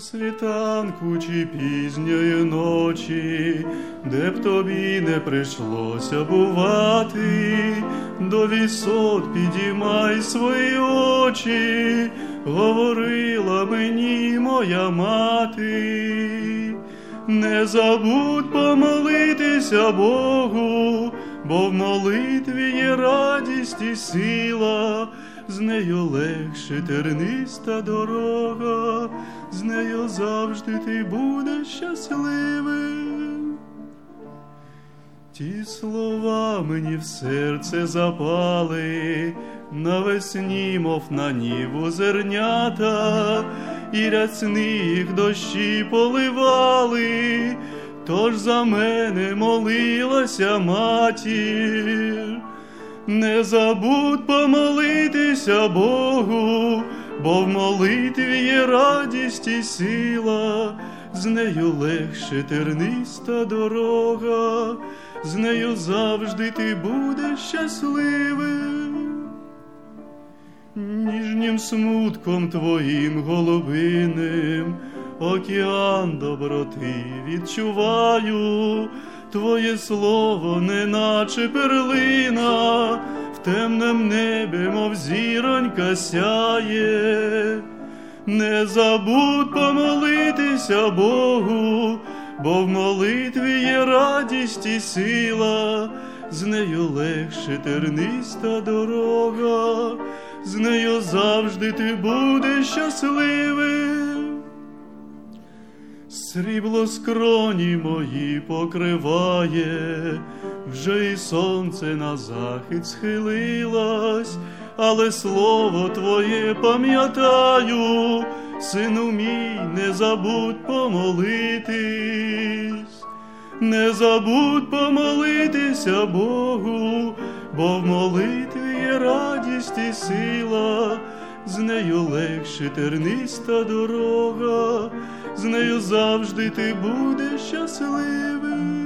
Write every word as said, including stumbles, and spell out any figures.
світанку чи пізньої ночі, де б тобі не прийшлося бувати, до висот підіймай свої очі, говорила мені моя мати. Не забудь помолитися Богу, бо в молитві є радість і сила, з нею легше терниста дорога, з нею завжди ти будеш щасливим. Ті слова мені в серце запали, навесні, мов на ніву зернята, і рясни їх дощі поливали, тож за мене молилася матір. Не забудь помолитися Богу, бо в молитві є радість і сила, з нею легше терниста дорога, з нею завжди ти будеш щасливим. Ніжнім смутком твоїм голубиним океан доброти відчуваю, твоє слово неначе перлина, в темнем небі, мов зіронька сяє. Не забудь помолитися Богу, бо в молитві є радість і сила, з нею легше терниста дорога, з нею завжди ти будеш щасливим. Срібло скроні мої покриває, вже і сонце на захід схилилось, але слово твоє пам'ятаю, сину мій, не забудь помолитись. Не забудь помолитися Богу, бо в молитві є радість і сила, з нею легше терниста дорога, з нею завжди ти будеш щасливим.